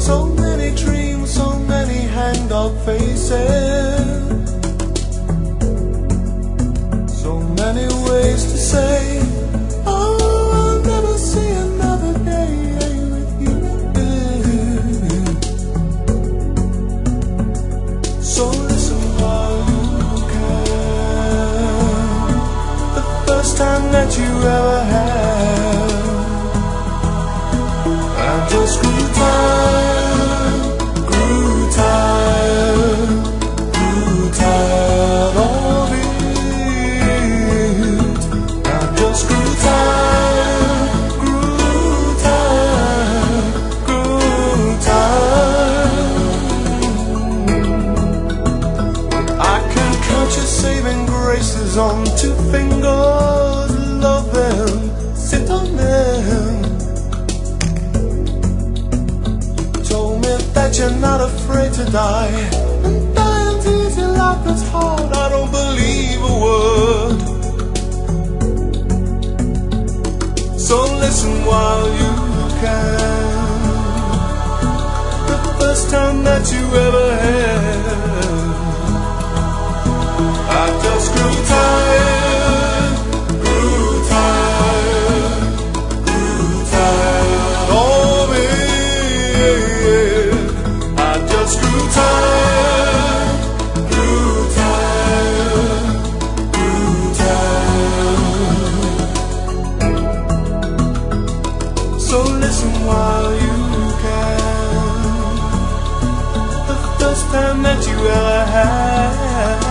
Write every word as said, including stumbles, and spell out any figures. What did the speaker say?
So many dreams, so many hang-dog faces, so many ways to say, oh, I'll never see another day with you. So listen while you can. The first time that you ever had, I just grew tired, grew tired, grew tired of it. I just grew tired, grew tired, grew tired. I can count your saving graces on two fingers, love them, sit on them. That you're not afraid to die, and dying's easy, life is hard. I don't believe a word. So listen while you can. The first time that you ever had, I just grew tired, grew tired, grew tired of it. Just grew tired, grew tired, grew tired. So listen while you can. The first time that you ever had,